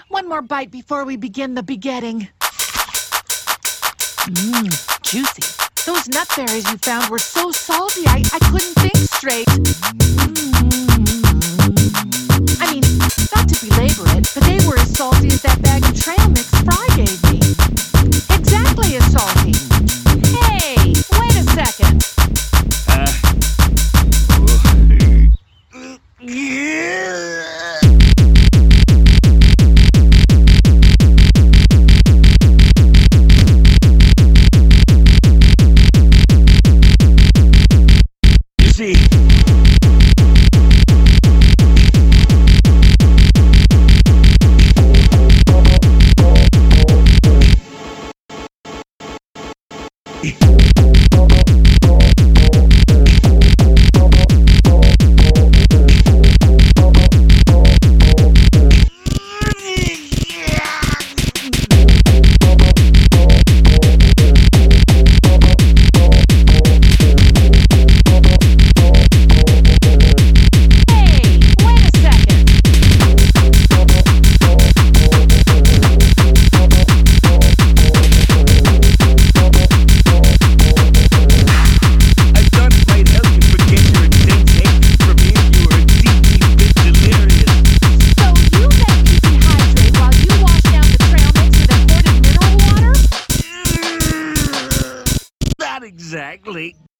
One more bite before we begin the begetting. Mmm, juicy. Those nut berries you found were so salty, I couldn't think straight. I mean, not to belabor it, but they were as salty as that bag of trail mix Fry gave me. Exactly as salty. Hey, wait a second. Exactly.